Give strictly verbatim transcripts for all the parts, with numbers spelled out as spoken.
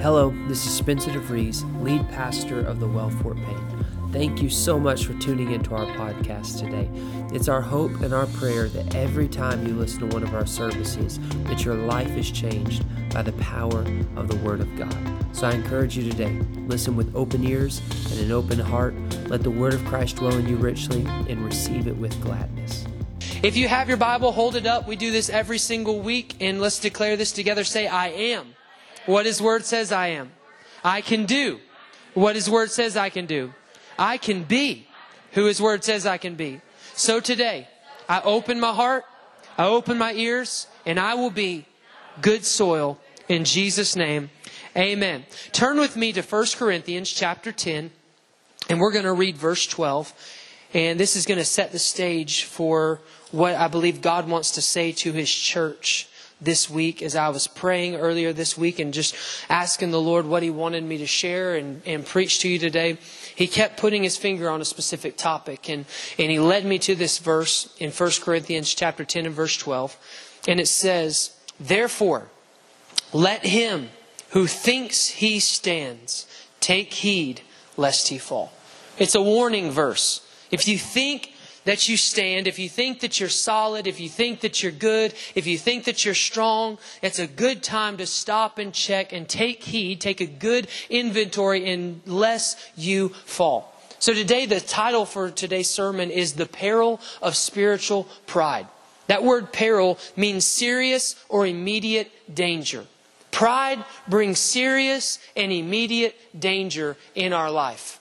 Hello, this is Spencer DeVries, lead pastor of the Well Fort Payne. Thank you so much for tuning into our podcast today. It's our hope and our prayer that every time you listen to one of our services, that your life is changed by the power of the Word of God. So I encourage you today, listen with open ears and an open heart. Let the Word of Christ dwell in you richly and receive it with gladness. If you have your Bible, hold it up. We do this every single week, and let's declare this together. Say, I am what His Word says I am. I can do what His Word says I can do. I can be who His Word says I can be. So today, I open my heart, I open my ears, and I will be good soil in Jesus' name. Amen. Turn with me to First Corinthians chapter ten, and we're going to read verse twelve. And this is going to set the stage for what I believe God wants to say to His church this week. As I was praying earlier this week and just asking the Lord what He wanted me to share and, and preach to you today, He kept putting His finger on a specific topic. And, and He led me to this verse in First Corinthians chapter ten and verse twelve. And it says, therefore, let him who thinks he stands take heed lest he fall. It's a warning verse. If you think that you stand, if you think that you're solid, if you think that you're good, if you think that you're strong, it's a good time to stop and check and take heed, take a good inventory unless you fall. So today, the title for today's sermon is The Peril of Spiritual Pride. That word peril means serious or immediate danger. Pride brings serious and immediate danger in our life.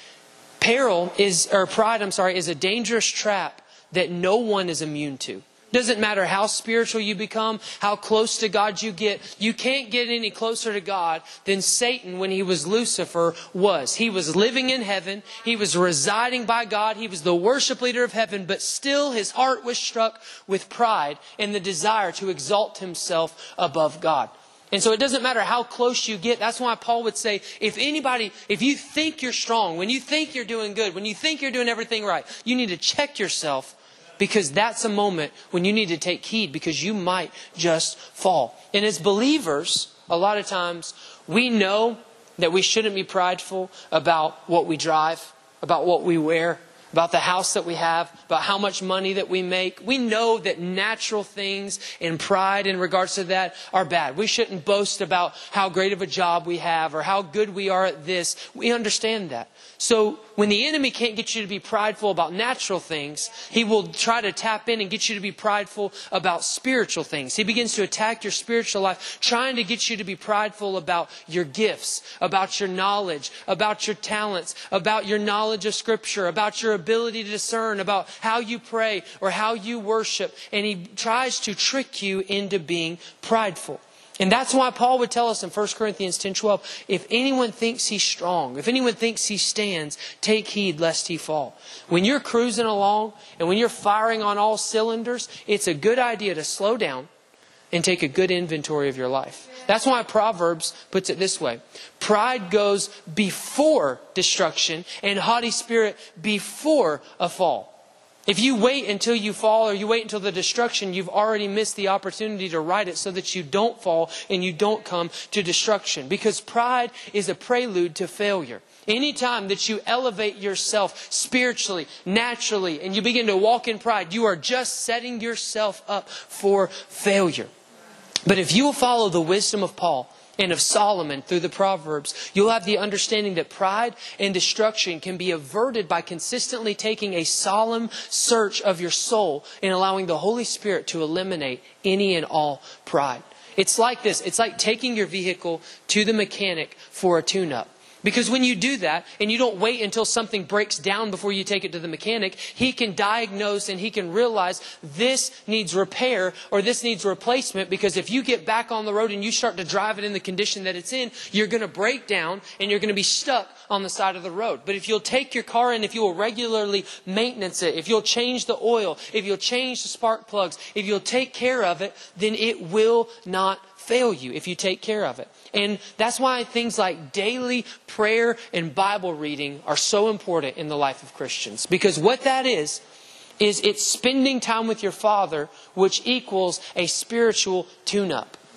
Peril is, or pride, I'm sorry, is a dangerous trap that no one is immune to. Doesn't matter how spiritual you become, how close to God you get. You can't get any closer to God than Satan when he was Lucifer was. He was living in heaven. He was residing by God. He was the worship leader of heaven, but still his heart was struck with pride and the desire to exalt himself above God. And so it doesn't matter how close you get. That's why Paul would say, if anybody, if you think you're strong, when you think you're doing good, when you think you're doing everything right, you need to check yourself, because that's a moment when you need to take heed, because you might just fall. And as believers, a lot of times we know that we shouldn't be prideful about what we drive, about what we wear, about the house that we have, about how much money that we make. We know that natural things and pride in regards to that are bad. We shouldn't boast about how great of a job we have or how good we are at this. We understand that. So when the enemy can't get you to be prideful about natural things, he will try to tap in and get you to be prideful about spiritual things. He begins to attack your spiritual life, trying to get you to be prideful about your gifts, about your knowledge, about your talents, about your knowledge of Scripture, about your ability to discern, about how you pray or how you worship. And he tries to trick you into being prideful. And that's why Paul would tell us in First Corinthians ten twelve, if anyone thinks he's strong, if anyone thinks he stands, take heed lest he fall. When you're cruising along and when you're firing on all cylinders, it's a good idea to slow down and take a good inventory of your life. That's why Proverbs puts it this way. Pride goes before destruction and haughty spirit before a fall. If you wait until you fall or you wait until the destruction, you've already missed the opportunity to right it so that you don't fall and you don't come to destruction. Because pride is a prelude to failure. Anytime that you elevate yourself spiritually, naturally, and you begin to walk in pride, you are just setting yourself up for failure. But if you will follow the wisdom of Paul and of Solomon through the Proverbs, you'll have the understanding that pride and destruction can be averted by consistently taking a solemn search of your soul and allowing the Holy Spirit to eliminate any and all pride. It's like this. It's like taking your vehicle to the mechanic for a tune-up. Because when you do that and you don't wait until something breaks down before you take it to the mechanic, he can diagnose and he can realize this needs repair or this needs replacement. Because if you get back on the road and you start to drive it in the condition that it's in, you're going to break down and you're going to be stuck on the side of the road. But if you'll take your car in, if you will regularly maintenance it, if you'll change the oil, if you'll change the spark plugs, if you'll take care of it, then it will not fail you if you take care of it. And that's why things like daily prayer and Bible reading are so important in the life of Christians. Because what that is, is it's spending time with your Father, which equals a spiritual tune-up.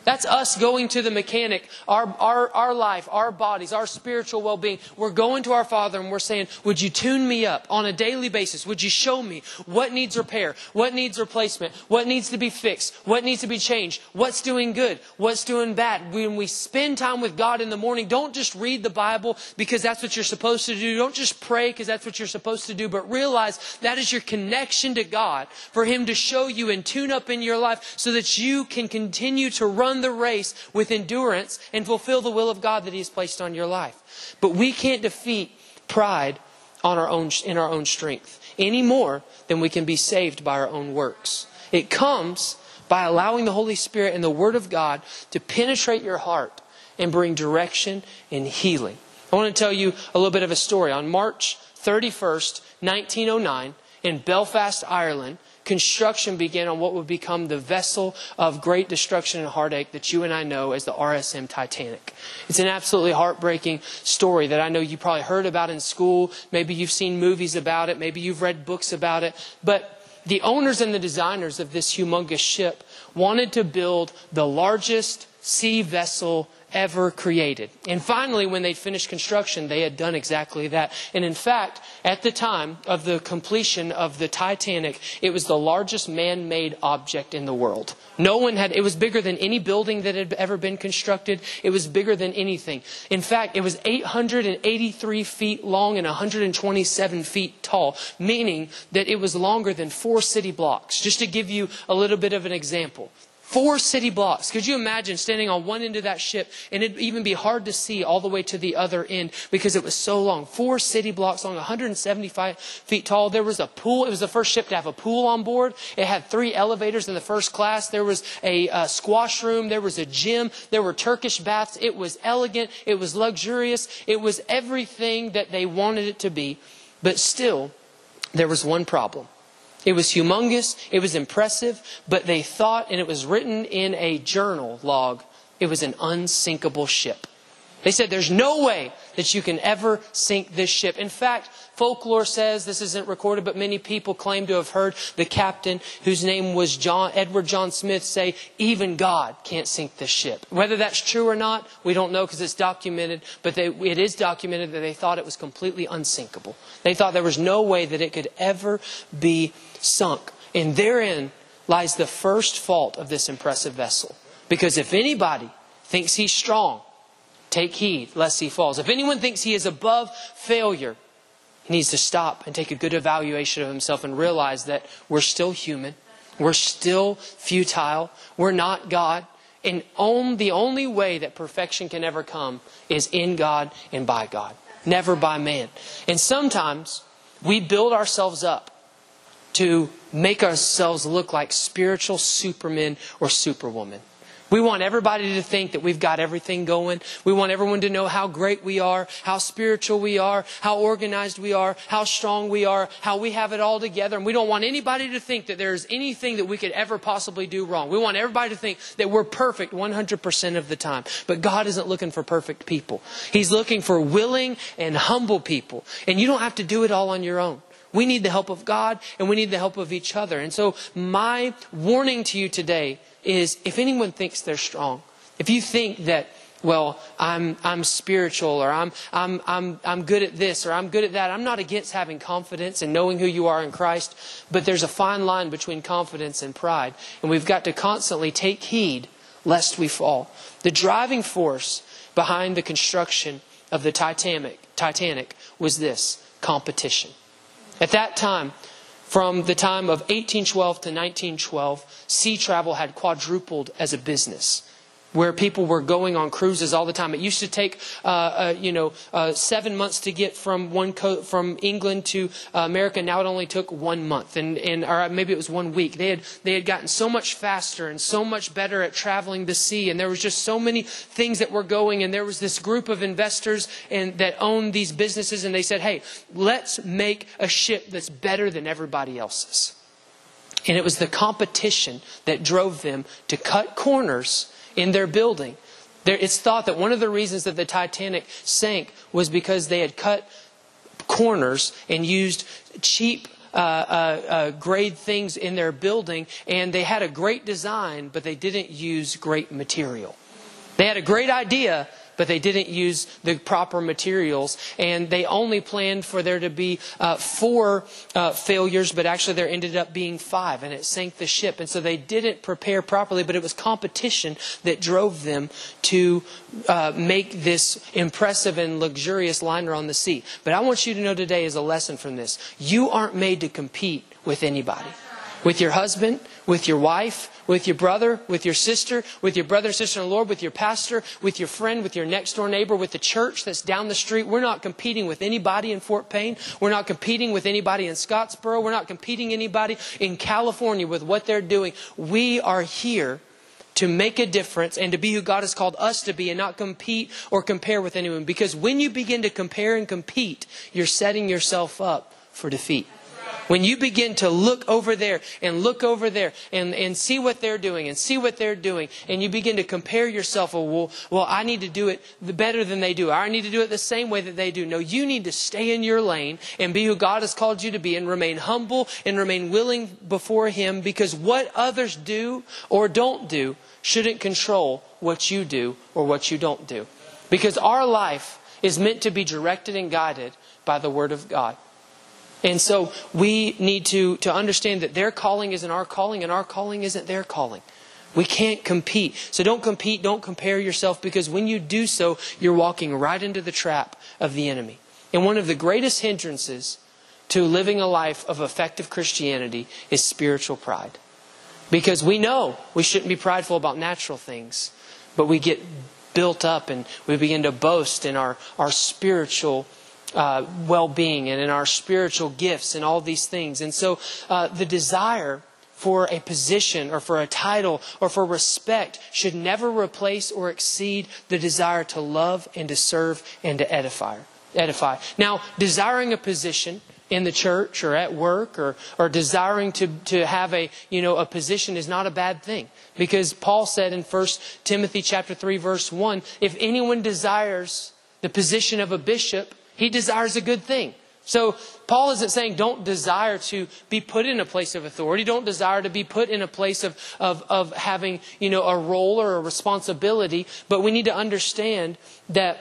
That's us going to the mechanic, our, our, our life, our bodies, our spiritual well-being. We're going to our Father and we're saying, would you tune me up on a daily basis? Would you show me what needs repair? What needs replacement? What needs to be fixed? What needs to be changed? What's doing good? What's doing bad? When we spend time with God in the morning, don't just read the Bible because that's what you're supposed to do. Don't just pray because that's what you're supposed to do, but realize that is your connection to God for Him to show you and tune up in your life so that you can continue to run the race with endurance and fulfill the will of God that He has placed on your life. But we can't defeat pride on our own, in our own strength any more than we can be saved by our own works. It comes by allowing the Holy Spirit and the Word of God to penetrate your heart and bring direction and healing. I want to tell you a little bit of a story. On March thirty-first, nineteen oh nine, in Belfast, Ireland, construction began on what would become the vessel of great destruction and heartache that you and I know as the R S M Titanic. It's an absolutely heartbreaking story that I know you probably heard about in school. Maybe you've seen movies about it. Maybe you've read books about it. But the owners and the designers of this humongous ship wanted to build the largest sea vessel ever created. And finally, when they finished construction, they had done exactly that. And in fact, at the time of the completion of the Titanic, it was the largest man-made object in the world. No one had, it was bigger than any building that had ever been constructed. It was bigger than anything. In fact, it was eight hundred eighty-three feet long and one hundred twenty-seven feet tall, meaning that it was longer than four city blocks. Just to give you a little bit of an example. Four city blocks. Could you imagine standing on one end of that ship and it'd even be hard to see all the way to the other end because it was so long. Four city blocks long, one hundred seventy-five feet tall. There was a pool. It was the first ship to have a pool on board. It had three elevators in the first class. There was a, a squash room. There was a gym. There were Turkish baths. It was elegant. It was luxurious. It was everything that they wanted it to be. But still, there was one problem. It was humongous, it was impressive, but they thought, and it was written in a journal log, it was an unsinkable ship. They said there's no way that you can ever sink this ship. In fact, folklore says, this isn't recorded, but many people claim to have heard the captain, whose name was John Edward John Smith, say, even God can't sink this ship. Whether that's true or not, we don't know because it's documented, but they, it is documented that they thought it was completely unsinkable. They thought there was no way that it could ever be sunk. And therein lies the first fault of this impressive vessel. Because if anybody thinks he's strong, take heed lest he falls. If anyone thinks he is above failure, he needs to stop and take a good evaluation of himself and realize that we're still human. We're still futile. We're not God. And on, the only way that perfection can ever come is in God and by God. Never by man. And sometimes we build ourselves up to make ourselves look like spiritual supermen or superwomen. We want everybody to think that we've got everything going. We want everyone to know how great we are, how spiritual we are, how organized we are, how strong we are, how we have it all together. And we don't want anybody to think that there's anything that we could ever possibly do wrong. We want everybody to think that we're perfect one hundred percent of the time. But God isn't looking for perfect people. He's looking for willing and humble people. And you don't have to do it all on your own. We need the help of God and we need the help of each other. And so my warning to you today is, if anyone thinks they're strong, if you think that, well, I'm I'm spiritual, or I'm I'm I'm I'm good at this, or I'm good at that. I'm not against having confidence and knowing who you are in Christ, but there's a fine line between confidence and pride, and we've got to constantly take heed lest we fall. The driving force behind the construction of the Titanic Titanic was this: competition. At that time, from the time of eighteen twelve to nineteen twelve, sea travel had quadrupled as a business, where people were going on cruises all the time. It used to take, uh, uh, you know, uh, seven months to get from one co- from England to uh, America. Now it only took one month, and and or maybe it was one week. They had they had gotten so much faster and so much better at traveling the sea, and there was just so many things that were going. And there was this group of investors and that owned these businesses, and they said, "Hey, let's make a ship that's better than everybody else's." And it was the competition that drove them to cut corners in their building. There, it's thought that one of the reasons that the Titanic sank was because they had cut corners and used cheap uh, uh, uh, grade things in their building, and they had a great design, but they didn't use great material. They had a great idea, but they didn't use the proper materials, and they only planned for there to be uh, four uh, failures, but actually there ended up being five, and it sank the ship. And so they didn't prepare properly, but it was competition that drove them to uh, make this impressive and luxurious liner on the sea. But I want you to know today as a lesson from this, you aren't made to compete with anybody. With your husband, with your wife, with your brother, with your sister, with your brother and sister in the Lord, with your pastor, with your friend, with your next door neighbor, with the church that's down the street. We're not competing with anybody in Fort Payne. We're not competing with anybody in Scottsboro. We're not competing anybody in California with what they're doing. We are here to make a difference and to be who God has called us to be, and not compete or compare with anyone. Because when you begin to compare and compete, you're setting yourself up for defeat. When you begin to look over there and look over there and, and see what they're doing and see what they're doing, and you begin to compare yourself, oh, well, well, I need to do it better than they do. I need to do it the same way that they do. No, you need to stay in your lane and be who God has called you to be, and remain humble and remain willing before Him, because what others do or don't do shouldn't control what you do or what you don't do. Because our life is meant to be directed and guided by the Word of God. And so we need to, to understand that their calling isn't our calling, and our calling isn't their calling. We can't compete. So don't compete, don't compare yourself, because when you do so, you're walking right into the trap of the enemy. And one of the greatest hindrances to living a life of effective Christianity is spiritual pride. Because we know we shouldn't be prideful about natural things, but we get built up and we begin to boast in our, our spiritual Uh, well-being and in our spiritual gifts and all these things. And so uh, the desire for a position or for a title or for respect should never replace or exceed the desire to love and to serve and to edify. edify. Now, desiring a position in the church or at work, or or desiring to, to have a, you know, a position is not a bad thing. Because Paul said in First Timothy chapter three, verse one, if anyone desires the position of a bishop, he desires a good thing. So Paul isn't saying don't desire to be put in a place of authority. Don't desire to be put in a place of, of, of having, you know, a role or a responsibility. But we need to understand that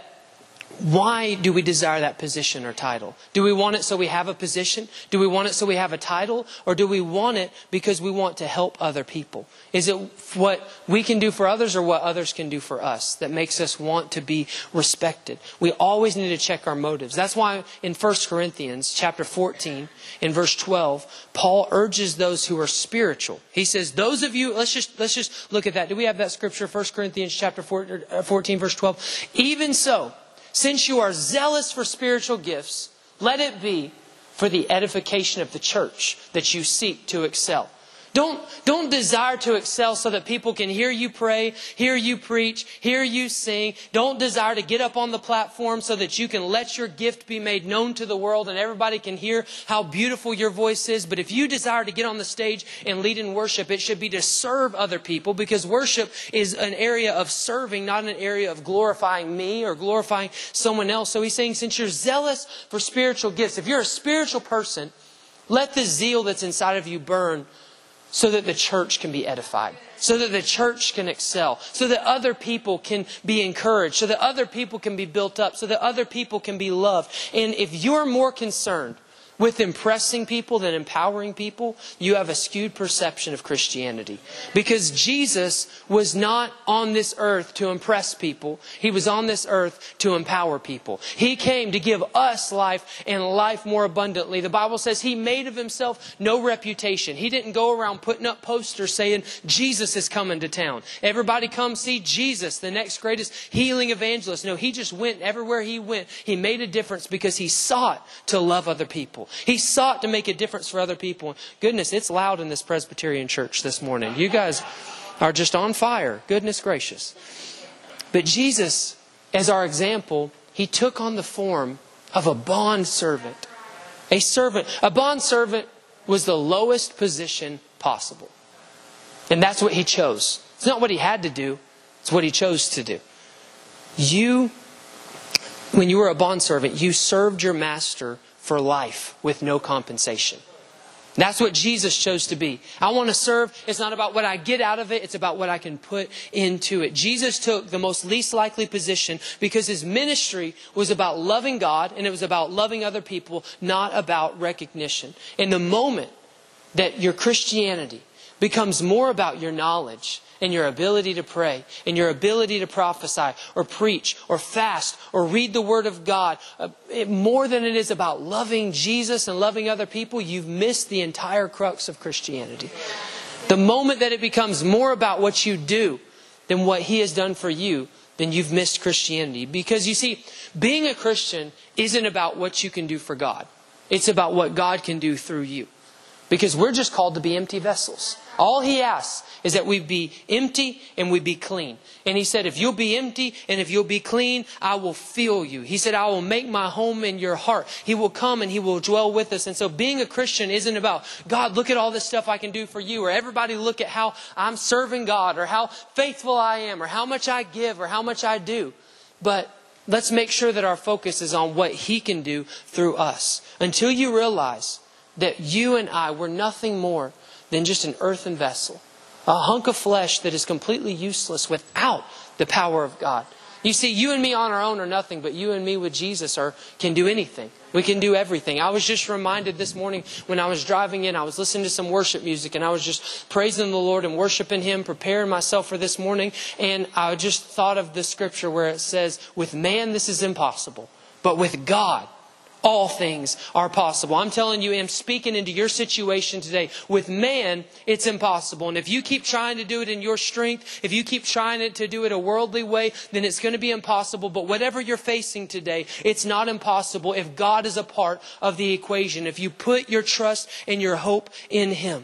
why do we desire that position or title? Do we want it so we have a position? Do we want it so we have a title? Or do we want it because we want to help other people? Is it what we can do for others or what others can do for us that makes us want to be respected? We always need to check our motives. That's why in First Corinthians chapter fourteen, in verse twelve, Paul urges those who are spiritual. He says, those of you, let's just let's just look at that. Do we have that scripture? First Corinthians chapter fourteen, verse twelve. Even so, since you are zealous for spiritual gifts, let it be for the edification of the church that you seek to excel. Don't, don't desire to excel so that people can hear you pray, hear you preach, hear you sing. Don't desire to get up on the platform so that you can let your gift be made known to the world and everybody can hear how beautiful your voice is. But if you desire to get on the stage and lead in worship, it should be to serve other people, because worship is an area of serving, not an area of glorifying me or glorifying someone else. So he's saying, since you're zealous for spiritual gifts, if you're a spiritual person, let the zeal that's inside of you burn, so that the church can be edified, so that the church can excel, so that other people can be encouraged, so that other people can be built up, so that other people can be loved. And if you're more concerned with impressing people than empowering people, you have a skewed perception of Christianity. Because Jesus was not on this earth to impress people. He was on this earth to empower people. He came to give us life and life more abundantly. The Bible says He made of Himself no reputation. He didn't go around putting up posters saying, Jesus is coming to town. Everybody come see Jesus, the next greatest healing evangelist. No, He just went everywhere He went. He made a difference because He sought to love other people. He sought to make a difference for other people. Goodness, it's loud in this Presbyterian church this morning. You guys are just on fire. Goodness gracious. But Jesus, as our example, He took on the form of a bond servant. A servant. A bond servant was the lowest position possible. And that's what He chose. It's not what He had to do. It's what He chose to do. You, when you were a bond servant, you served your master for life with no compensation. That's what Jesus chose to be. I want to serve. It's not about what I get out of it. It's about what I can put into it. Jesus took the most least likely position because his ministry was about loving God and it was about loving other people, not about recognition. And the moment that your Christianity becomes more about your knowledge and your ability to pray and your ability to prophesy or preach or fast or read the Word of God, uh, it, more than it is about loving Jesus and loving other people, you've missed the entire crux of Christianity. The moment that it becomes more about what you do than what He has done for you, then you've missed Christianity. Because you see, being a Christian isn't about what you can do for God. It's about what God can do through you. Because we're just called to be empty vessels. All He asks is that we be empty and we be clean. And He said, if you'll be empty and if you'll be clean, I will fill you. He said, I will make my home in your heart. He will come and He will dwell with us. And so being a Christian isn't about, God, look at all this stuff I can do for you. Or everybody look at how I'm serving God. Or how faithful I am. Or how much I give. Or how much I do. But let's make sure that our focus is on what He can do through us. Until you realize that you and I were nothing more than just an earthen vessel. A hunk of flesh that is completely useless without the power of God. You see, you and me on our own are nothing, but you and me with Jesus are can do anything. We can do everything. I was just reminded this morning when I was driving in, I was listening to some worship music and I was just praising the Lord and worshiping Him, preparing myself for this morning. And I just thought of the scripture where it says, with man this is impossible, but with God all things are possible. I'm telling you, I'm speaking into your situation today. With man, it's impossible. And if you keep trying to do it in your strength, if you keep trying to do it a worldly way, then it's going to be impossible. But whatever you're facing today, it's not impossible if God is a part of the equation. If you put your trust and your hope in Him.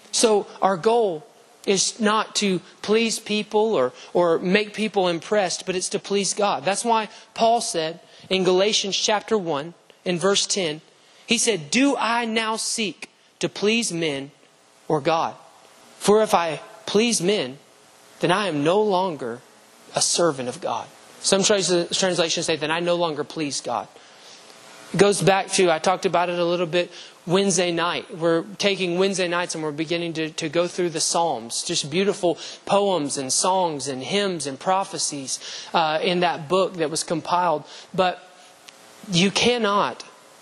So our goal is not to please people or, or make people impressed, but it's to please God. That's why Paul said in Galatians chapter one, in verse ten, he said, do I now seek to please men or God? For if I please men, then I am no longer a servant of God. Some translations say that I no longer please God. It goes back to, I talked about it a little bit Wednesday night. We're taking Wednesday nights and we're beginning to, to go through the Psalms. Just beautiful poems and songs and hymns and prophecies uh, in that book that was compiled. But you cannot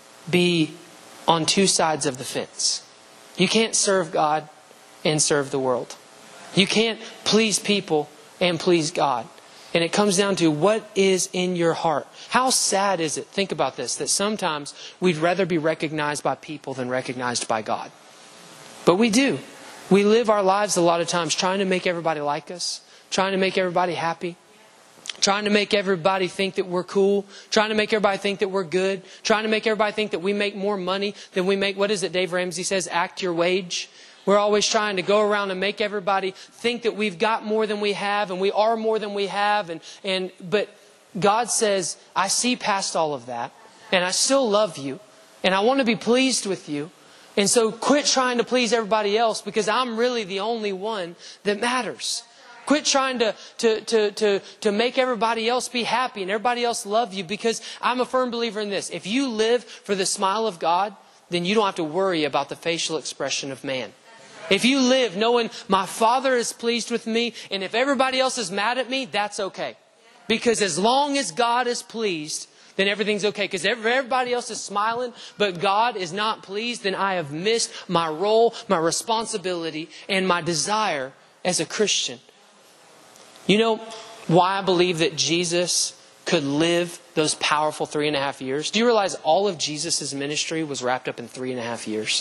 be on two sides of the fence. You can't serve God and serve the world. You can't please people and please God. And it comes down to what is in your heart. How sad is it, think about this, that sometimes we'd rather be recognized by people than recognized by God. But we do. We live our lives a lot of times trying to make everybody like us, trying to make everybody happy. Trying to make everybody think that we're cool. Trying to make everybody think that we're good. Trying to make everybody think that we make more money than we make. What is it Dave Ramsey says? Act your wage. We're always trying to go around and make everybody think that we've got more than we have and we are more than we have. And, and but God says, I see past all of that and I still love you and I want to be pleased with you. And so quit trying to please everybody else because I'm really the only one that matters. Quit trying to, to, to, to, to make everybody else be happy and everybody else love you, because I'm a firm believer in this. If you live for the smile of God, then you don't have to worry about the facial expression of man. If you live knowing my Father is pleased with me, and if everybody else is mad at me, that's okay. Because as long as God is pleased, then everything's okay. Because if everybody else is smiling, but God is not pleased, then I have missed my role, my responsibility, and my desire as a Christian. You know why I believe that Jesus could live those powerful three and a half years? Do you realize all of Jesus' ministry was wrapped up in three and a half years?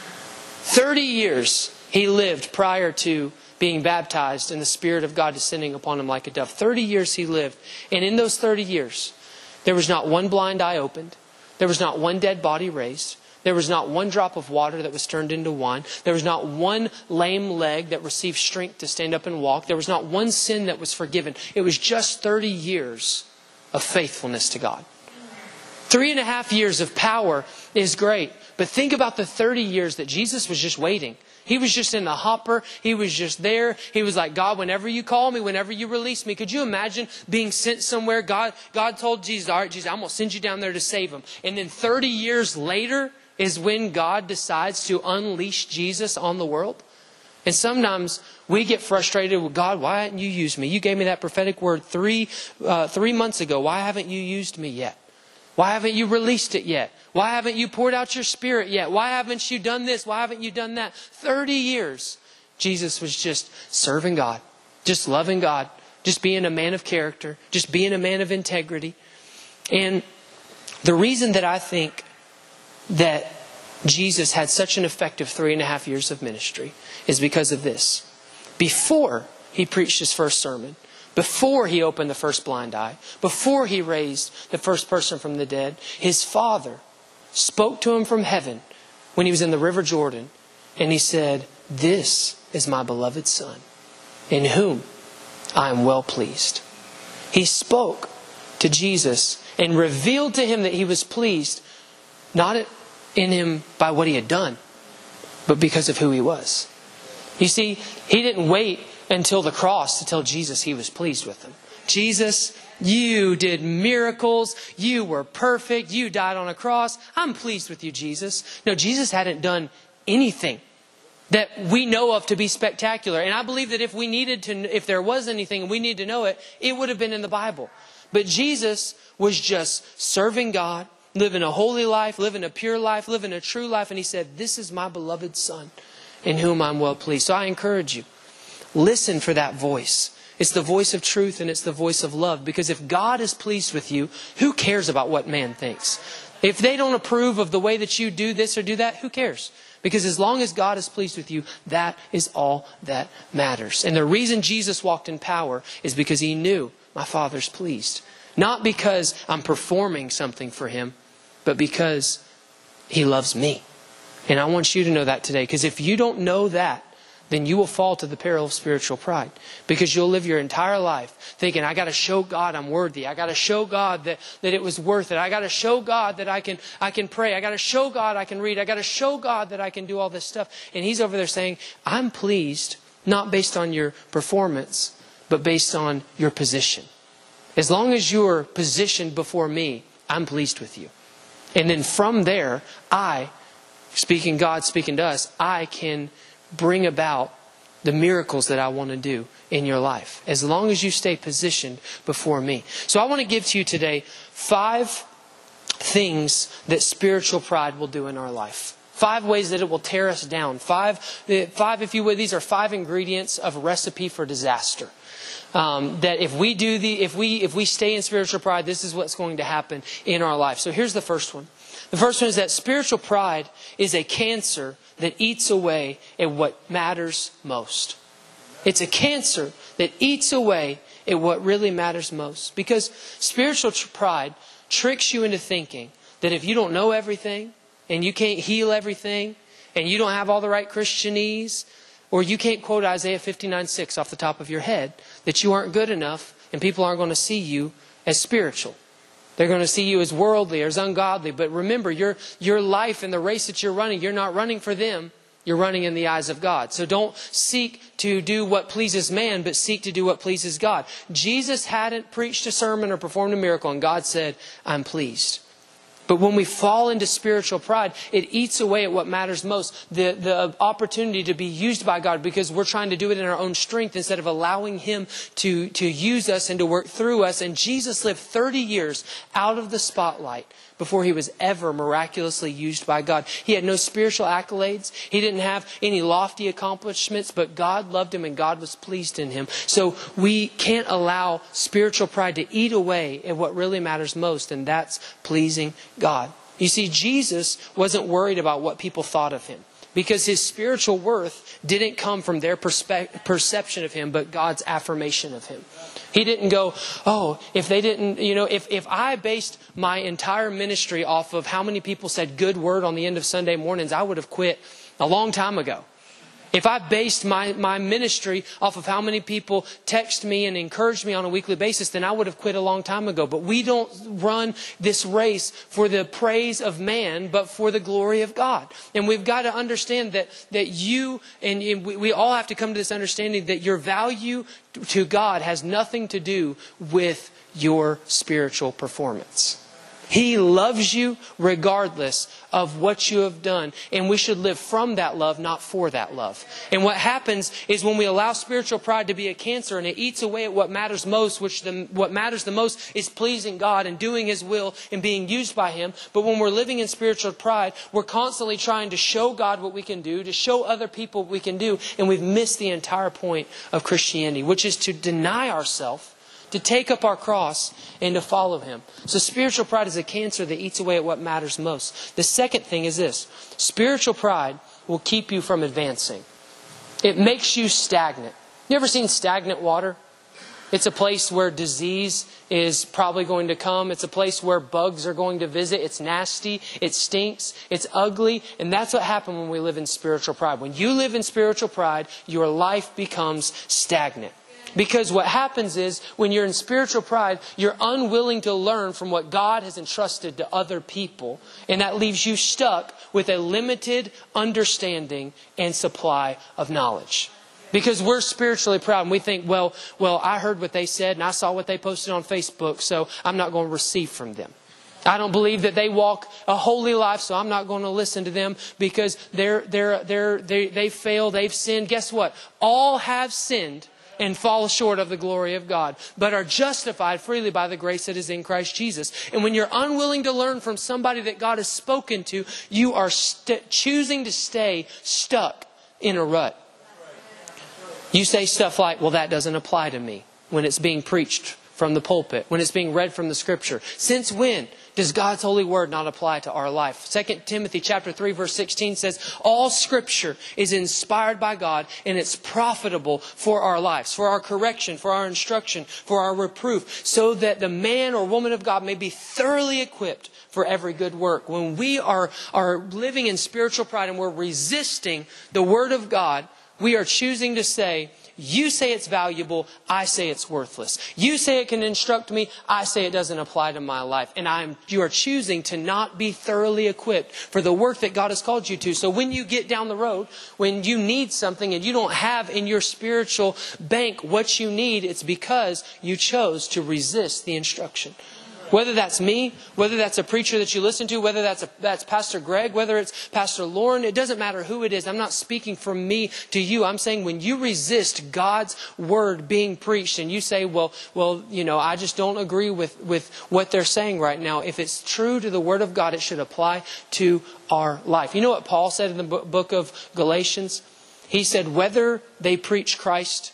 Thirty years He lived prior to being baptized and the Spirit of God descending upon Him like a dove. Thirty years He lived. And in those thirty years, there was not one blind eye opened. There was not one dead body raised. There was not one drop of water that was turned into wine. There was not one lame leg that received strength to stand up and walk. There was not one sin that was forgiven. It was just thirty years of faithfulness to God. Three and a half years of power is great. But think about the thirty years that Jesus was just waiting. He was just in the hopper. He was just there. He was like, God, whenever you call me, whenever you release me. Could you imagine being sent somewhere? God, God told Jesus, all right, Jesus, I'm going to send you down there to save him. And then thirty years later, is when God decides to unleash Jesus on the world. And sometimes we get frustrated with God. Why haven't you used me? You gave me that prophetic word three, uh, three months ago. Why haven't you used me yet? Why haven't you released it yet? Why haven't you poured out your Spirit yet? Why haven't you done this? Why haven't you done that? thirty years, Jesus was just serving God, just loving God, just being a man of character, just being a man of integrity. And the reason that I think that Jesus had such an effective three and a half years of ministry is because of this. Before he preached his first sermon, before he opened the first blind eye, before he raised the first person from the dead, his Father spoke to him from heaven when he was in the River Jordan. And he said, "This is my beloved Son, in whom I am well pleased." He spoke to Jesus and revealed to him that he was pleased, not in him by what he had done, but because of who he was. You see, he didn't wait until the cross to tell Jesus he was pleased with him. Jesus, you did miracles. You were perfect. You died on a cross. I'm pleased with you, Jesus. No, Jesus hadn't done anything that we know of to be spectacular. And I believe that if we needed to, if there was anything and we needed to know it, it would have been in the Bible. But Jesus was just serving God, living a holy life, living a pure life, living a true life. And he said, "This is my beloved Son, in whom I'm well pleased." So I encourage you, listen for that voice. It's the voice of truth and it's the voice of love. Because if God is pleased with you, who cares about what man thinks? If they don't approve of the way that you do this or do that, who cares? Because as long as God is pleased with you, that is all that matters. And the reason Jesus walked in power is because he knew my Father's pleased. Not because I'm performing something for him, but because he loves me. And I want you to know that today. Because if you don't know that, then you will fall to the peril of spiritual pride. Because you'll live your entire life thinking, I got to show God I'm worthy. I got to show God that, that it was worth it. I got to show God that I can, I can pray. I got to show God I can read. I got to show God that I can do all this stuff. And he's over there saying, I'm pleased, not based on your performance, but based on your position. As long as you're positioned before me, I'm pleased with you. And then from there, I, speaking God, speaking to us, I can bring about the miracles that I want to do in your life, as long as you stay positioned before me. So I want to give to you today five things that spiritual pride will do in our life. Five ways that it will tear us down. Five, five, if you would, these are five ingredients of a recipe for disaster. Um, that if we do the, if we, if we stay in spiritual pride, this is what's going to happen in our life. So here's the first one. The first one is that spiritual pride is a cancer that eats away at what matters most. It's a cancer that eats away at what really matters most. Because spiritual pride tricks you into thinking that if you don't know everything, and you can't heal everything, and you don't have all the right Christianese, or you can't quote Isaiah fifty-nine six off the top of your head, that you aren't good enough, and people aren't going to see you as spiritual. They're going to see you as worldly or as ungodly. But remember, your, your life and the race that you're running, you're not running for them. You're running in the eyes of God. So don't seek to do what pleases man, but seek to do what pleases God. Jesus hadn't preached a sermon or performed a miracle, and God said, I'm pleased. But when we fall into spiritual pride, it eats away at what matters most. The, the opportunity to be used by God, because we're trying to do it in our own strength instead of allowing Him to, to use us and to work through us. And Jesus lived thirty years out of the spotlight before He was ever miraculously used by God. He had no spiritual accolades. He didn't have any lofty accomplishments, but God loved Him and God was pleased in Him. So we can't allow spiritual pride to eat away at what really matters most, and that's pleasing God. You see, Jesus wasn't worried about what people thought of Him, because His spiritual worth didn't come from their perspe- perception of Him, but God's affirmation of Him. He didn't go, oh, if they didn't, you know, if, if I based my entire ministry off of how many people said good word on the end of Sunday mornings, I would have quit a long time ago. If I based my, my ministry off of how many people text me and encourage me on a weekly basis, then I would have quit a long time ago. But we don't run this race for the praise of man, but for the glory of God. And we've got to understand that, that you, and we, we all have to come to this understanding that your value to God has nothing to do with your spiritual performance. He loves you regardless of what you have done. And we should live from that love, not for that love. And what happens is when we allow spiritual pride to be a cancer and it eats away at what matters most, which the, what matters the most is pleasing God and doing His will and being used by Him. But when we're living in spiritual pride, we're constantly trying to show God what we can do, to show other people what we can do. And we've missed the entire point of Christianity, which is to deny ourselves, to take up our cross and to follow Him. So spiritual pride is a cancer that eats away at what matters most. The second thing is this. Spiritual pride will keep you from advancing. It makes you stagnant. You ever seen stagnant water? It's a place where disease is probably going to come. It's a place where bugs are going to visit. It's nasty. It stinks. It's ugly. And that's what happens when we live in spiritual pride. When you live in spiritual pride, your life becomes stagnant. Because what happens is, when you're in spiritual pride, you're unwilling to learn from what God has entrusted to other people. And that leaves you stuck with a limited understanding and supply of knowledge. Because we're spiritually proud and we think, well, well, I heard what they said and I saw what they posted on Facebook, so I'm not going to receive from them. I don't believe that they walk a holy life, so I'm not going to listen to them because they're, they're, they're, they, they fail, they've sinned. Guess what? All have sinned and fall short of the glory of God, but are justified freely by the grace that is in Christ Jesus. And when you're unwilling to learn from somebody that God has spoken to, you are st- choosing to stay stuck in a rut. You say stuff like, well, that doesn't apply to me, when it's being preached from the pulpit, when it's being read from the Scripture. Since when does God's holy word not apply to our life? Second Timothy chapter three verse sixteen says, all Scripture is inspired by God and it's profitable for our lives, for our correction, for our instruction, for our reproof, so that the man or woman of God may be thoroughly equipped for every good work. When we are, are living in spiritual pride and we're resisting the Word of God, we are choosing to say, you say it's valuable, I say it's worthless. You say it can instruct me, I say it doesn't apply to my life. And I'm, you are choosing to not be thoroughly equipped for the work that God has called you to. So when you get down the road, when you need something and you don't have in your spiritual bank what you need, it's because you chose to resist the instruction. Whether that's me, whether that's a preacher that you listen to, whether that's a, that's Pastor Greg, whether it's Pastor Lauren, it doesn't matter who it is. I'm not speaking from me to you. I'm saying when you resist God's word being preached and you say, well, well, you know, I just don't agree with, with what they're saying right now. If it's true to the word of God, it should apply to our life. You know what Paul said in the book of Galatians? He said, whether they preach Christ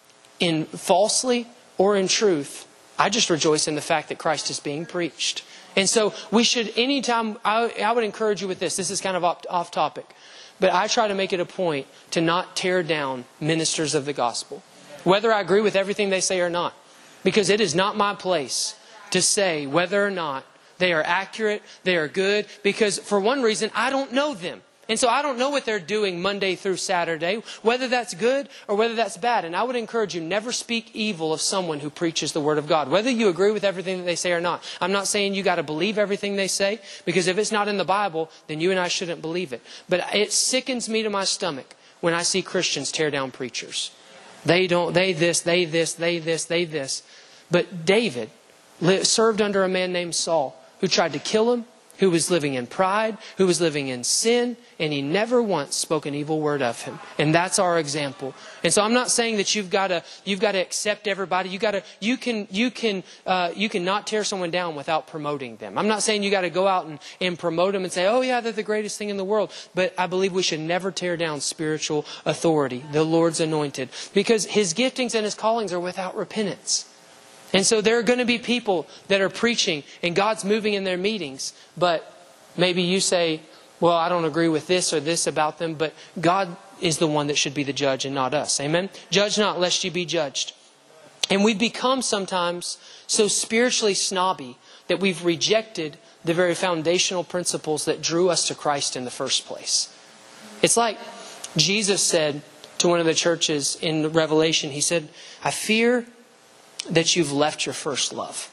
in falsely or in truth, I just rejoice in the fact that Christ is being preached. And so we should, anytime, I, I would encourage you with this. This is kind of off, off topic. But I try to make it a point to not tear down ministers of the gospel. Whether I agree with everything they say or not. Because it is not my place to say whether or not they are accurate, they are good. Because for one reason, I don't know them. And so I don't know what they're doing Monday through Saturday, whether that's good or whether that's bad. And I would encourage you, never speak evil of someone who preaches the Word of God, whether you agree with everything that they say or not. I'm not saying you got to believe everything they say, because if it's not in the Bible, then you and I shouldn't believe it. But it sickens me to my stomach when I see Christians tear down preachers. They don't, they this, they this, they this, they this. But David served under a man named Saul who tried to kill him, who was living in pride, who was living in sin, and he never once spoke an evil word of him. And that's our example. And so I'm not saying that you've got to you've got to accept everybody. You got to you can you can uh, you can not tear someone down without promoting them. I'm not saying you got to go out and, and promote them and say, oh yeah, they're the greatest thing in the world. But I believe we should never tear down spiritual authority, the Lord's anointed, because His giftings and His callings are without repentance. And so there are going to be people that are preaching and God's moving in their meetings. But maybe you say, well, I don't agree with this or this about them. But God is the one that should be the judge and not us. Amen? Judge not lest you be judged. And we've become sometimes so spiritually snobby that we've rejected the very foundational principles that drew us to Christ in the first place. It's like Jesus said to one of the churches in Revelation, He said, I fear that you've left your first love.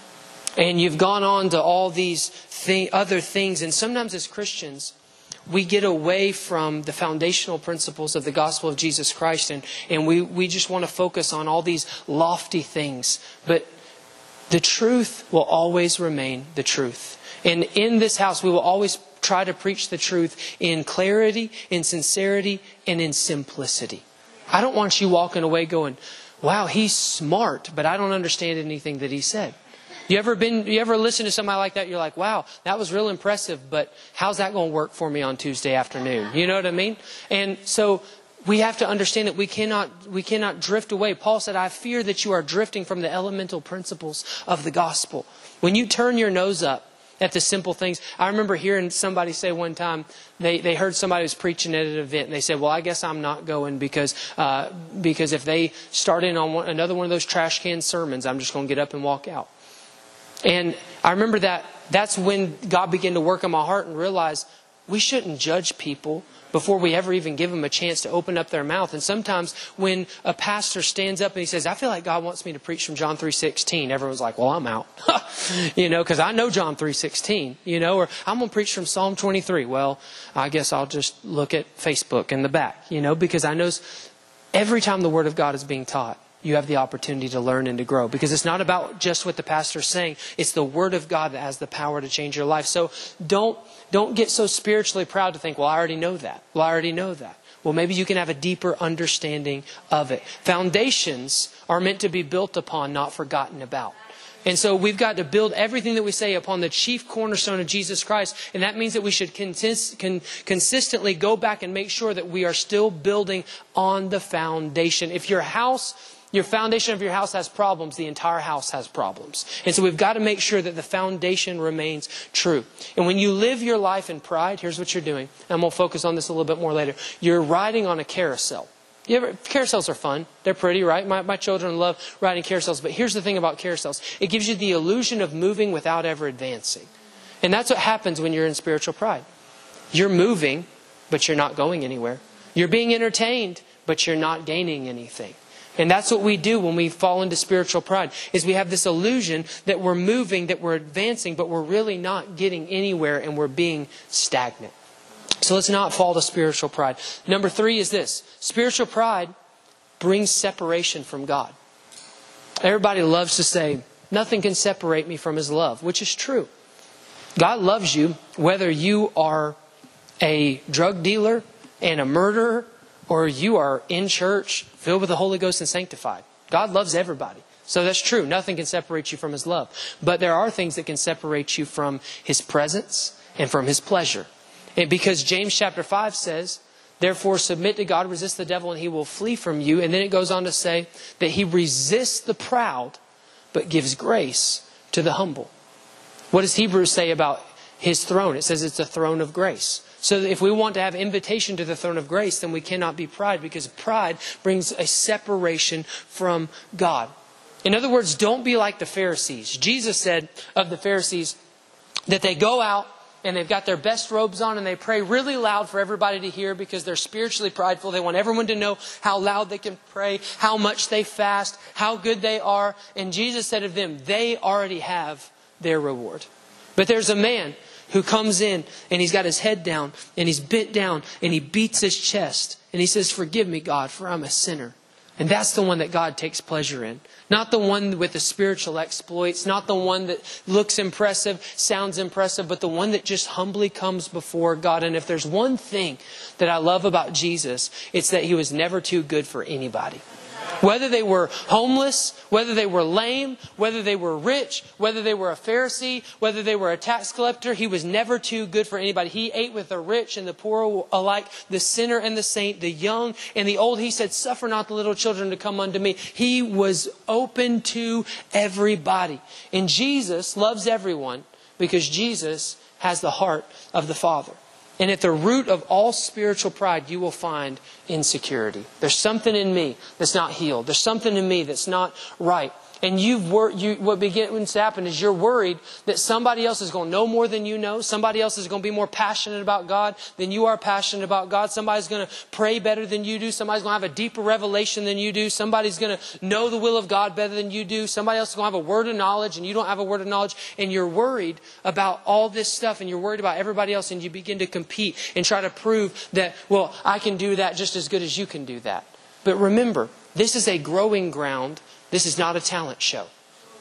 And you've gone on to all these th- other things. And sometimes as Christians, we get away from the foundational principles of the gospel of Jesus Christ. And, and we, we just want to focus on all these lofty things. But The truth will always remain the truth. And in this house, we will always try to preach the truth in clarity, in sincerity, and in simplicity. I don't want you walking away going, wow, he's smart, but I don't understand anything that he said. You ever been, you ever listen to somebody like that? You're like, wow, that was real impressive, but how's that going to work for me on Tuesday afternoon? You know what I mean? And so we have to understand that we cannot, we cannot drift away. Paul said, I fear that you are drifting from the elemental principles of the gospel. When you turn your nose up at the simple things. I remember hearing somebody say one time, they, they heard somebody was preaching at an event, and they said, well, I guess I'm not going because uh, because if they start in on one, another one of those trash can sermons, I'm just going to get up and walk out. And I remember that that's when God began to work in my heart and realize we shouldn't judge people before we ever even give them a chance to open up their mouth. And sometimes when a pastor stands up and he says, I feel like God wants me to preach from John three sixteen, everyone's like, well, I'm out. you know, because I know John three sixteen, you know, or I'm going to preach from Psalm twenty-three. Well, I guess I'll just look at Facebook in the back, you know, because I know every time the Word of God is being taught, you have the opportunity to learn and to grow. Because it's not about just what the pastor's saying. It's the Word of God that has the power to change your life. So don't don't get so spiritually proud to think, well, I already know that. Well, I already know that. Well, maybe you can have a deeper understanding of it. Foundations are meant to be built upon, not forgotten about. And so we've got to build everything that we say upon the chief cornerstone of Jesus Christ. And that means that we should consist, con, consistently go back and make sure that we are still building on the foundation. If your house... Your foundation of your house has problems, the entire house has problems. And so we've got to make sure that the foundation remains true. And when you live your life in pride, here's what you're doing. And we'll focus on this a little bit more later. You're riding on a carousel. You ever, carousels are fun. They're pretty, right? My, my children love riding carousels. But here's the thing about carousels. It gives you the illusion of moving without ever advancing. And that's what happens when you're in spiritual pride. You're moving, but you're not going anywhere. You're being entertained, but you're not gaining anything. And that's what we do when we fall into spiritual pride, is we have this illusion that we're moving, that we're advancing, but we're really not getting anywhere and we're being stagnant. So let's not fall to spiritual pride. Number three is this. Spiritual pride brings separation from God. Everybody loves to say, nothing can separate me from His love, which is true. God loves you whether you are a drug dealer and a murderer, or you are in church, filled with the Holy Ghost and sanctified. God loves everybody. So that's true. Nothing can separate you from His love. But there are things that can separate you from His presence and from His pleasure. And because James chapter five says, therefore submit to God, resist the devil, and he will flee from you. And then it goes on to say that He resists the proud, but gives grace to the humble. What does Hebrews say about His throne? It says it's a throne of grace. So if we want to have invitation to the throne of grace, then we cannot be pride, because pride brings a separation from God. In other words, don't be like the Pharisees. Jesus said of the Pharisees that they go out and they've got their best robes on and they pray really loud for everybody to hear because they're spiritually prideful. They want everyone to know how loud they can pray, how much they fast, how good they are. And Jesus said of them, they already have their reward. But there's a man who comes in and he's got his head down and he's bent down and he beats his chest and he says, forgive me, God, for I'm a sinner. And that's the one that God takes pleasure in. Not the one with the spiritual exploits, not the one that looks impressive, sounds impressive, but the one that just humbly comes before God. And if there's one thing that I love about Jesus, it's that He was never too good for anybody. Whether they were homeless, whether they were lame, whether they were rich, whether they were a Pharisee, whether they were a tax collector, He was never too good for anybody. He ate with the rich and the poor alike, the sinner and the saint, the young and the old. He said, suffer not the little children to come unto me. He was open to everybody. And Jesus loves everyone because Jesus has the heart of the Father. And at the root of all spiritual pride, you will find insecurity. There's something in me that's not healed. There's something in me that's not right. And you've wor- you, what begins to happen is you're worried that somebody else is going to know more than you know. Somebody else is going to be more passionate about God than you are passionate about God. Somebody's going to pray better than you do. Somebody's going to have a deeper revelation than you do. Somebody's going to know the will of God better than you do. Somebody else is going to have a word of knowledge and you don't have a word of knowledge. And you're worried about all this stuff and you're worried about everybody else, and you begin to compete and try to prove that, well, I can do that just as good as you can do that. But remember, this is a growing ground. This is not a talent show.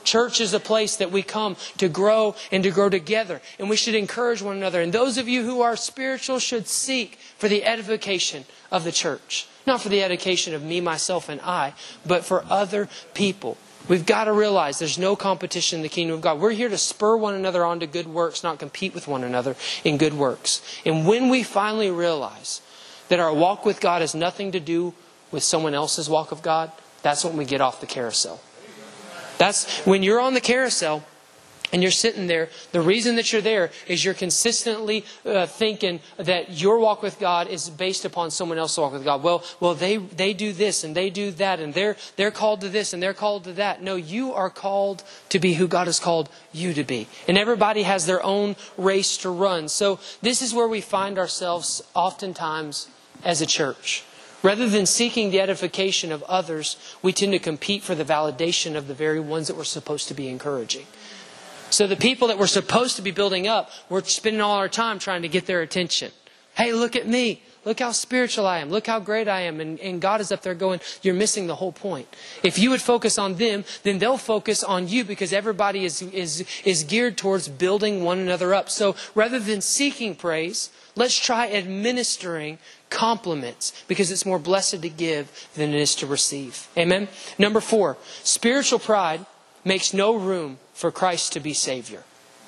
Church is a place that we come to grow and to grow together. And we should encourage one another. And those of you who are spiritual should seek for the edification of the church. Not for the edification of me, myself, and I, but for other people. We've got to realize there's no competition in the kingdom of God. We're here to spur one another on to good works, not compete with one another in good works. And when we finally realize that our walk with God has nothing to do with someone else's walk of God, that's when we get off the carousel. That's when you're on the carousel and you're sitting there. The reason that you're there is you're consistently uh, thinking that your walk with God is based upon someone else's walk with God. Well, well, they they do this and they do that, and they're they're called to this and they're called to that. No, you are called to be who God has called you to be, and everybody has their own race to run. So this is where we find ourselves oftentimes as a church. Rather than seeking the edification of others, we tend to compete for the validation of the very ones that we're supposed to be encouraging. So the people that we're supposed to be building up, we're spending all our time trying to get their attention. Hey, look at me. Look how spiritual I am. Look how great I am. And, and God is up there going, you're missing the whole point. If you would focus on them, then they'll focus on you, because everybody is, is, is geared towards building one another up. So rather than seeking praise, let's try administering compliments, because it's more blessed to give than it is to receive. Amen? Number four, spiritual pride makes no room for Christ to be Savior.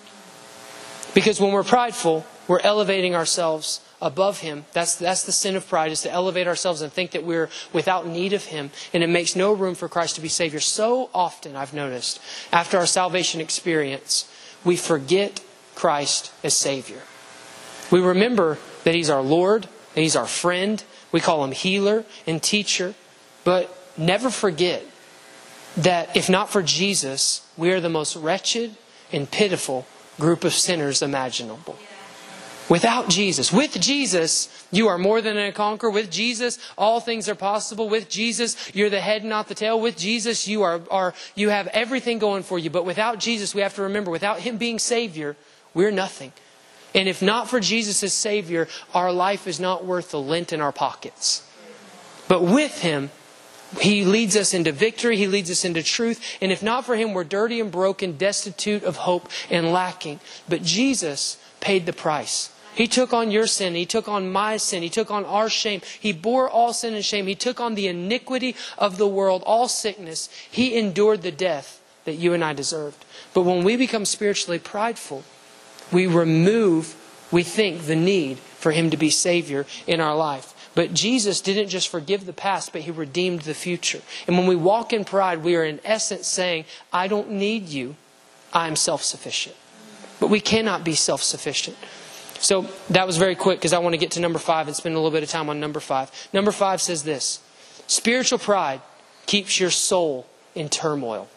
Because when we're prideful, we're elevating ourselves above Him. That's, that's the sin of pride, is to elevate ourselves and think that we're without need of Him. And it makes no room for Christ to be Savior. So often, I've noticed, after our salvation experience, we forget Christ as Savior. We remember that He's our Lord, that He's our friend. We call Him healer and teacher. But never forget that if not for Jesus, we are the most wretched and pitiful group of sinners imaginable. Without Jesus. With Jesus, you are more than a conqueror. With Jesus, all things are possible. With Jesus, you're the head, not the tail. With Jesus, you are, are you have everything going for you. But without Jesus, we have to remember, without Him being Savior, we're nothing. And if not for Jesus as Savior, our life is not worth the lint in our pockets. But with Him, He leads us into victory. He leads us into truth. And if not for Him, we're dirty and broken, destitute of hope and lacking. But Jesus paid the price. He took on your sin. He took on my sin. He took on our shame. He bore all sin and shame. He took on the iniquity of the world, all sickness. He endured the death that you and I deserved. But when we become spiritually prideful, we remove, we think, the need for Him to be Savior in our life. But Jesus didn't just forgive the past, but He redeemed the future. And when we walk in pride, we are in essence saying, I don't need you. I'm self-sufficient. But we cannot be self-sufficient. So that was very quick, because I want to get to number five and spend a little bit of time on number five. Number five says this: spiritual pride keeps your soul in turmoil.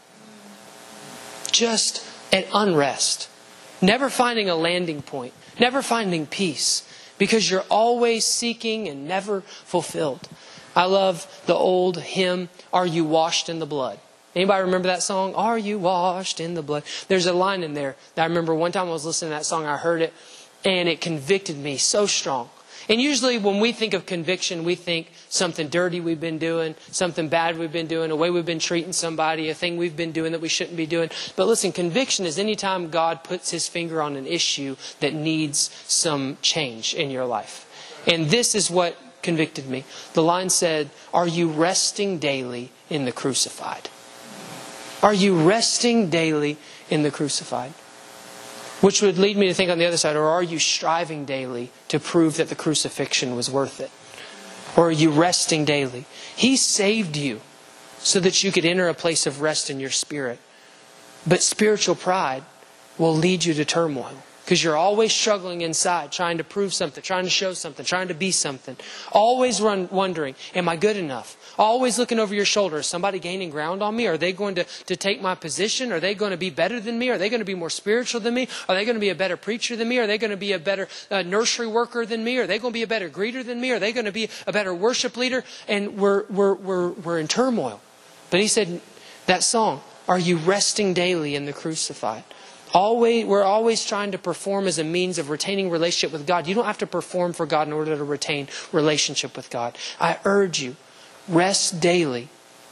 Just at unrest. Never finding a landing point. Never finding peace. Because you're always seeking and never fulfilled. I love the old hymn, Are You Washed in the Blood? Anybody remember that song? Are you washed in the blood? There's a line in there that I remember one time I was listening to that song, I heard it, and it convicted me so strong. And usually when we think of conviction, we think something dirty we've been doing, something bad we've been doing, a way we've been treating somebody, a thing we've been doing that we shouldn't be doing. But listen, conviction is any time God puts His finger on an issue that needs some change in your life. And this is what convicted me. The line said, are you resting daily in the crucified? Are you resting daily in the crucified? Which would lead me to think on the other side, or are you striving daily to prove that the crucifixion was worth it? Or are you resting daily? He saved you so that you could enter a place of rest in your spirit. But spiritual pride will lead you to turmoil. Because you're always struggling inside, trying to prove something, trying to show something, trying to be something. Always run, wondering, am I good enough? Always looking over your shoulder. Is somebody gaining ground on me? Are they going to, to take my position? Are they going to be better than me? Are they going to be more spiritual than me? Are they going to be a better preacher than me? Are they going to be a better uh, nursery worker than me? Are they going to be a better greeter than me? Are they going to be a better worship leader? And we're, we're, we're, we're in turmoil. But He said, that song, are you resting daily in the crucified? Always, we're always trying to perform as a means of retaining relationship with God. You don't have to perform for God in order to retain relationship with God. I urge you, rest daily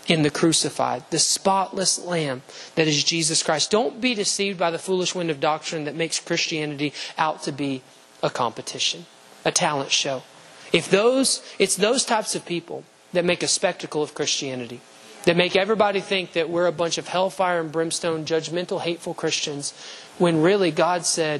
in the crucified, the spotless Lamb that is Jesus Christ. Don't be deceived by the foolish wind of doctrine that makes Christianity out to be a competition, a talent show. If those, it's those types of people that make a spectacle of Christianity, that make everybody think that we're a bunch of hellfire and brimstone, judgmental, hateful Christians, when really God said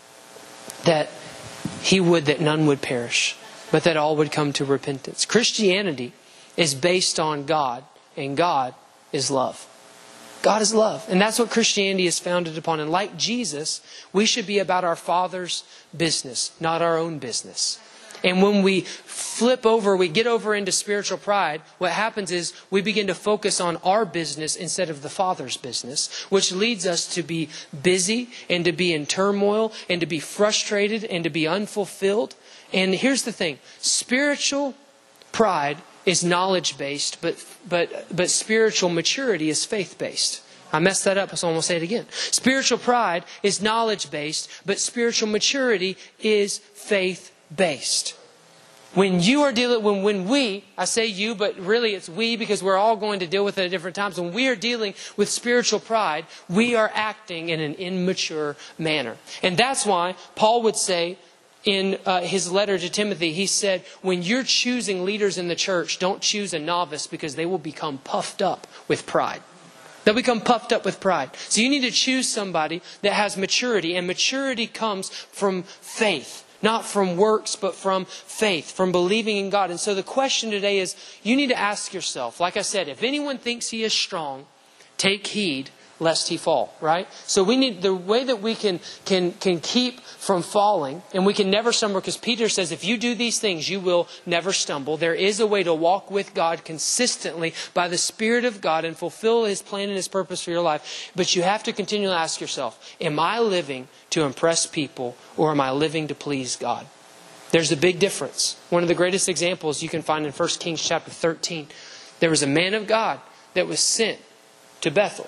that He would that none would perish, but that all would come to repentance. Christianity is based on God, and God is love. God is love. And that's what Christianity is founded upon. And like Jesus, we should be about our Father's business, not our own business. And when we flip over, we get over into spiritual pride, what happens is we begin to focus on our business instead of the Father's business, which leads us to be busy and to be in turmoil and to be frustrated and to be unfulfilled. And here's the thing, spiritual pride is knowledge-based, but but but spiritual maturity is faith-based. I messed that up, so I'm going to say it again. Spiritual pride is knowledge-based, but spiritual maturity is faith-based. When you are dealing, when, when we, I say you, but really it's we because we're all going to deal with it at different times. When we are dealing with spiritual pride, we are acting in an immature manner. And that's why Paul would say, in uh, his letter to Timothy, he said, when you're choosing leaders in the church, don't choose a novice because they will become puffed up with pride. They'll become puffed up with pride. So you need to choose somebody that has maturity. And maturity comes from faith. Not from works, but from faith, from believing in God. And so the question today is, you need to ask yourself, like I said, if anyone thinks he is strong, take heed lest he fall, right? So we need, the way that we can can can keep from falling, and we can never stumble, because Peter says if you do these things, you will never stumble. There is a way to walk with God consistently by the Spirit of God and fulfill His plan and His purpose for your life. But you have to continually ask yourself, am I living to impress people, or am I living to please God? There's a big difference. One of the greatest examples you can find in First Kings chapter thirteen. There was a man of God that was sent to Bethel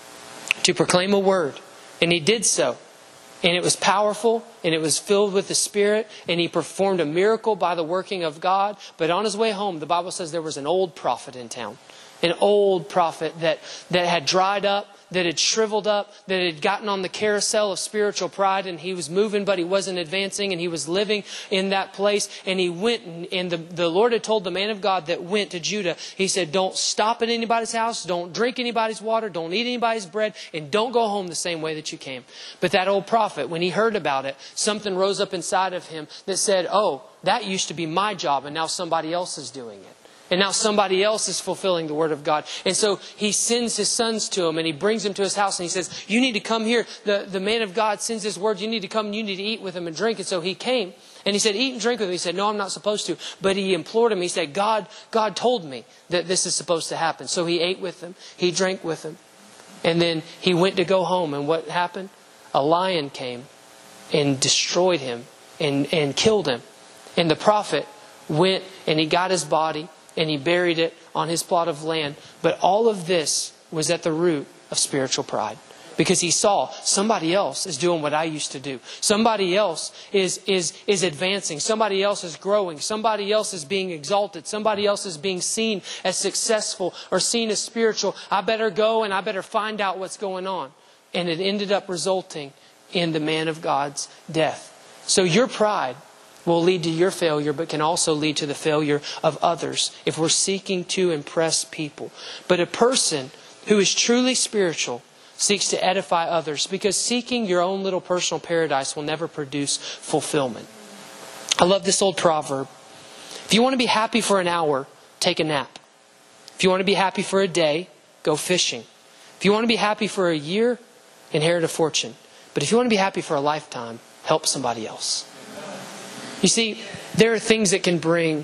to proclaim a word. And he did so. And it was powerful, and it was filled with the Spirit, and he performed a miracle by the working of God. But on his way home, the Bible says there was an old prophet in town. An old prophet that, that had dried up, that had shriveled up, that had gotten on the carousel of spiritual pride, and he was moving, but he wasn't advancing, and he was living in that place. And he went, and, and the, the Lord had told the man of God that went to Judah, He said, don't stop at anybody's house, don't drink anybody's water, don't eat anybody's bread, and don't go home the same way that you came. But that old prophet, when he heard about it, something rose up inside of him that said, oh, that used to be my job, and now somebody else is doing it. And now somebody else is fulfilling the word of God. And so he sends his sons to him, and he brings them to his house, and he says, you need to come here. The, the man of God sends his word. You need to come and you need to eat with him and drink. And so he came, and he said, eat and drink with him. He said, no, I'm not supposed to. But he implored him. He said, God, God told me that this is supposed to happen. So he ate with them. He drank with them. And then he went to go home. And what happened? A lion came and destroyed him and, and killed him. And the prophet went and he got his body, and he buried it on his plot of land. But all of this was at the root of spiritual pride. Because he saw somebody else is doing what I used to do. Somebody else is, is, is advancing. Somebody else is growing. Somebody else is being exalted. Somebody else is being seen as successful or seen as spiritual. I better go and I better find out what's going on. And it ended up resulting in the man of God's death. So your pride will lead to your failure, but can also lead to the failure of others if we're seeking to impress people. But a person who is truly spiritual seeks to edify others, because seeking your own little personal paradise will never produce fulfillment. I love this old proverb. If you want to be happy for an hour, take a nap. If you want to be happy for a day, go fishing. If you want to be happy for a year, inherit a fortune. But if you want to be happy for a lifetime, help somebody else. You see, there are things that can bring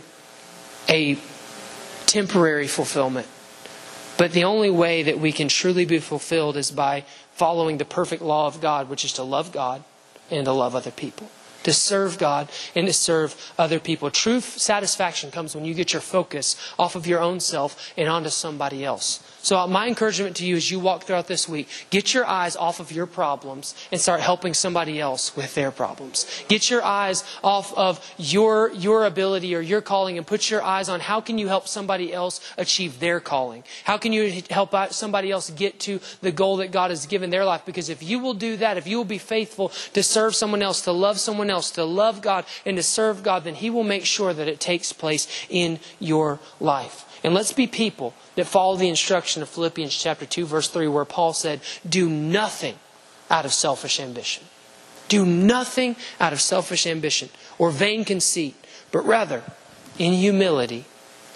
a temporary fulfillment. But the only way that we can truly be fulfilled is by following the perfect law of God, which is to love God and to love other people. to serve God and to serve other people. True satisfaction comes when you get your focus off of your own self and onto somebody else. So my encouragement to you as you walk throughout this week, get your eyes off of your problems and start helping somebody else with their problems. Get your eyes off of your, your ability or your calling and put your eyes on how can you help somebody else achieve their calling? How can you help out somebody else get to the goal that God has given their life? Because if you will do that, if you will be faithful to serve someone else, to love someone else, to love God and to serve God, then He will make sure that it takes place in your life. And let's be people that follow the instruction of Philippians chapter two, verse three, where Paul said, do nothing out of selfish ambition. Do nothing out of selfish ambition or vain conceit, but rather, in humility,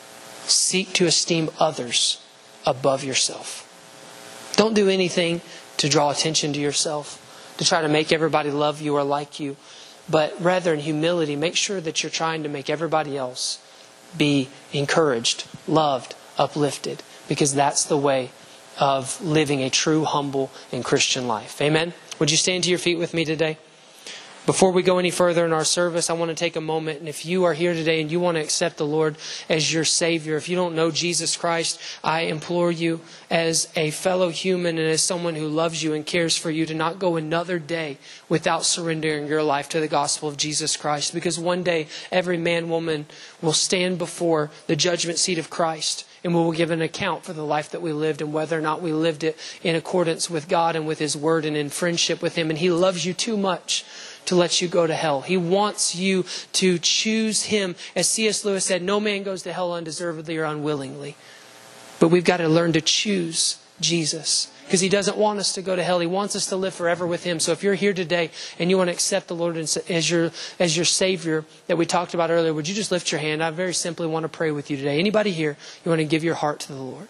seek to esteem others above yourself. Don't do anything to draw attention to yourself, to try to make everybody love you or like you, but rather in humility, make sure that you're trying to make everybody else be encouraged, loved, uplifted, because that's the way of living a true, humble, and Christian life. Amen? Would you stand to your feet with me today? Before we go any further in our service, I want to take a moment. And if you are here today and you want to accept the Lord as your Savior, if you don't know Jesus Christ, I implore you as a fellow human and as someone who loves you and cares for you to not go another day without surrendering your life to the gospel of Jesus Christ. Because one day, every man, woman will stand before the judgment seat of Christ. And we will give an account for the life that we lived and whether or not we lived it in accordance with God and with His Word and in friendship with Him. And He loves you too much to let you go to hell. He wants you to choose Him. As C S Lewis said, no man goes to hell undeservedly or unwillingly. But we've got to learn to choose Jesus. Because He doesn't want us to go to hell. He wants us to live forever with Him. So if you're here today and you want to accept the Lord as your, as your Savior that we talked about earlier, would you just lift your hand? I very simply want to pray with you today. Anybody here, you want to give your heart to the Lord?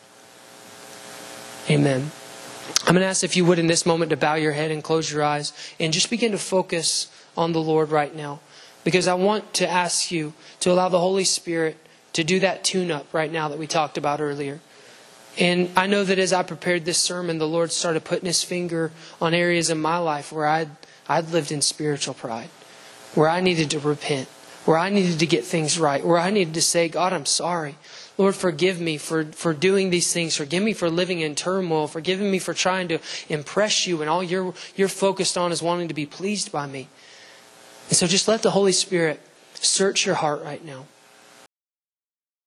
Amen. I'm going to ask if you would in this moment to bow your head and close your eyes and just begin to focus on the Lord right now. Because I want to ask you to allow the Holy Spirit to do that tune-up right now that we talked about earlier. And I know that as I prepared this sermon, the Lord started putting His finger on areas in my life where I'd, I'd lived in spiritual pride, where I needed to repent, where I needed to get things right, where I needed to say, God, I'm sorry. Lord, forgive me for, for doing these things. Forgive me for living in turmoil. Forgive me for trying to impress you and all you're, you're focused on is wanting to be pleased by me. And so just let the Holy Spirit search your heart right now.